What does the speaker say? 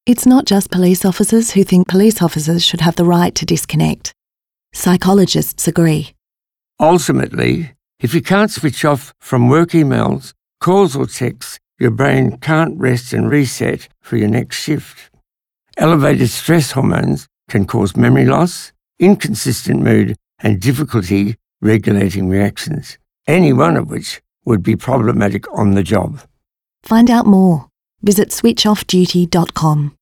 It's not just police officers who think police officers should have the right to disconnect. Psychologists agree. Ultimately, if you can't switch off from work emails, calls or texts, your brain can't rest and reset for your next shift. Elevated stress hormones can cause memory loss, inconsistent mood, and difficulty regulating reactions, any one of which would be problematic on the job. Find out more. Visit switchoffduty.com.